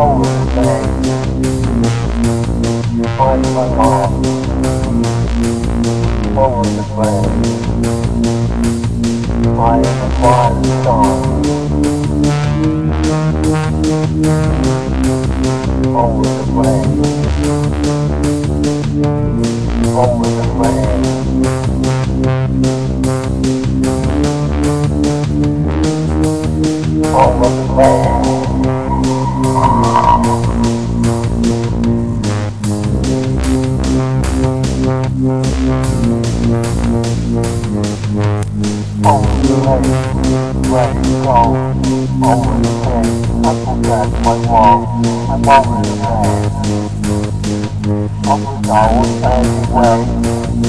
over the bed, find my arm, over the bed, I am a violent star, over the bed, over the bed, over the bed. Over the lake, ready to go. Over the bed, I forget my wall. I'm over the bed. I was out anyway.